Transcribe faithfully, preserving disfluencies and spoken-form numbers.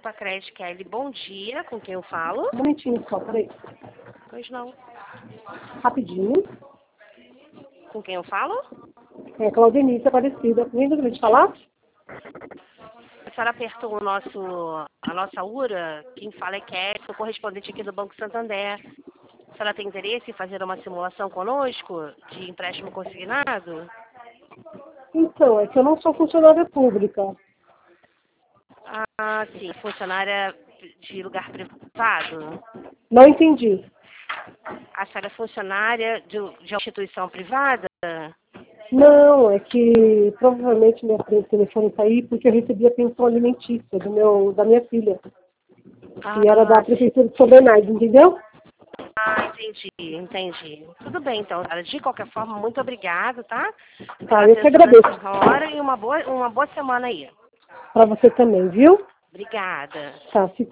Pacred Kelly, bom dia, com quem eu falo? Um momentinho só, peraí. Pois não. Rapidinho. Com quem eu falo? É, Claudenice Aparecida. Vem do te falar? A senhora apertou o nosso, a nossa URA, quem fala é Kelly, sou correspondente aqui do Banco Santander. A senhora tem interesse em fazer uma simulação conosco de empréstimo consignado? Então, é que eu não sou funcionária pública. Ah, sim, funcionária de lugar privado? Não entendi. A senhora é funcionária de, de uma instituição privada? Não, é que provavelmente meu telefone está aí porque eu recebi a pensão alimentícia do meu, da minha filha. E era da Ah, sim. Prefeitura de São Bernardo, entendeu? Ah, entendi, entendi. Tudo bem, então. De qualquer forma, muito obrigada, tá? Pela Tá, eu que atenção agradeço. da senhora e uma boa, uma boa semana aí. Para você também, viu? Obrigada. Tá, se